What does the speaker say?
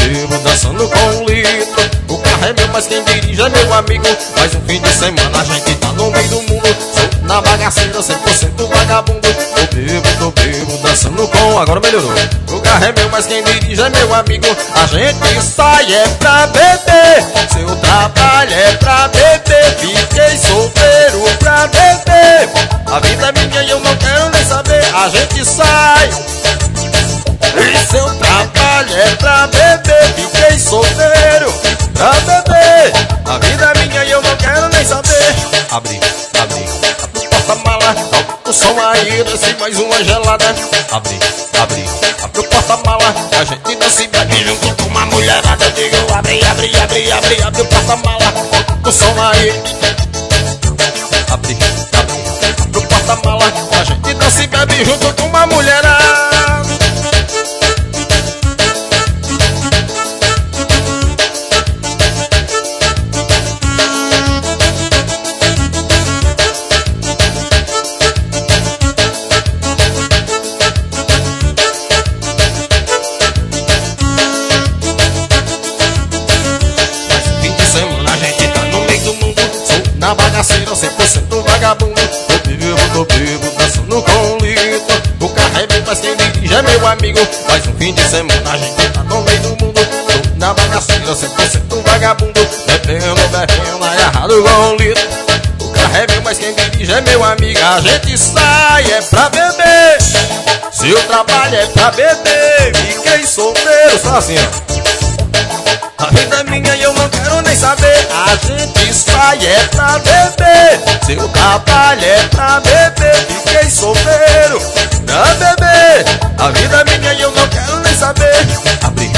bebo, dançando com um litro. O carro é meu, mas quem dirige é meu amigo. Mais um fim de semana a gente tá no meio do mundo. Sou na bagaceira, 100% vagabundo. Tô bebo, dançando com... Agora melhorou. O carro é meu, mas quem dirige é meu amigo. A gente sai é pra beber. Seu trabalho é pra beber. Fiquei solteiro pra beber. A vida é minha e eu não quero nem saber. A gente sai e seu trabalho é pra beber. Fiquei solteiro pra beber. A vida é minha e eu não quero nem saber. Abre o porta-mala, toca o som aí, desce mais uma gelada. Abre o porta-mala, a gente não se bebe junto com uma mulherada. Eu digo abre o porta-mala, toca o som aí. Abre o porta-mala, a gente não se bebe junto com uma mulherada. Na bagaceira, 100% vagabundo. Tô bebo, dançando com um litro. O carro é meu, mas quem dirige é meu amigo. Mais um fim de semana a gente tá no meio do mundo. Tô na bagaceira, 100% vagabundo. Bebendo, agarrado com um litro. O carro é meu, mas quem dirige é meu amigo. A gente sai é pra beber. Seu trabalho é pra beber. Fiquei solteiro, só assim, ó. A vida é minha e eu não quero nem saber. A gente sai é pra beber. Seu trabalho é pra beber. Fiquei solteiro pra beber. A vida é minha e eu não quero nem saber. Abre